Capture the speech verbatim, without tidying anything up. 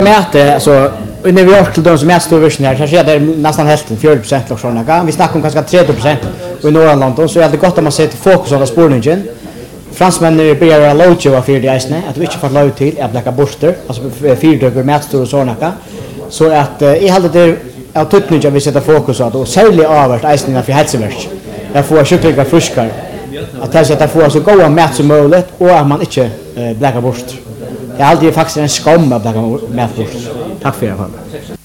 Mäte alltså i New York till de som mäter storvision här så är det nästan hälften fyrtio procent och såna. Vi snackar om kanske trettio procent och i norra London så är det gott att man sätter fokus på spårningen. Fransmännen börjar låta för det isne att vi inte får låt till att lägga borster alltså fyrtio mätstor och såna. Så att i hade det är tutninga vi sätter fokus på och särskilt avart isne för hälsoverk. Jag får kycklingar friskar. Att det sätta få så goda mat som möjligt och att man inte lägger bort. Jag har alltid faktiskt en skam att lägga mat bort. Tack för det.